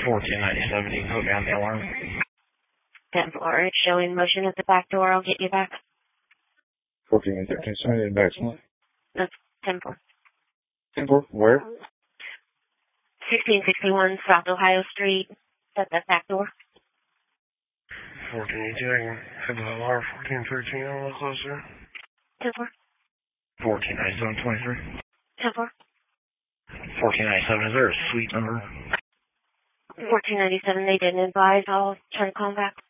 1497, you can put me on the alarm. 10-4, it's showing motion at the back door. I'll get you back. 14 and 13, so I need back someone. That's 10-4. 10-4, where? 1661 South Ohio Street. At the back door. 1482, I can have the alarm. 1413, a little closer. 10-4. 1497, 23. 10-4. 1497, is there a suite number? 1497, they didn't advise. I'll try to call them back.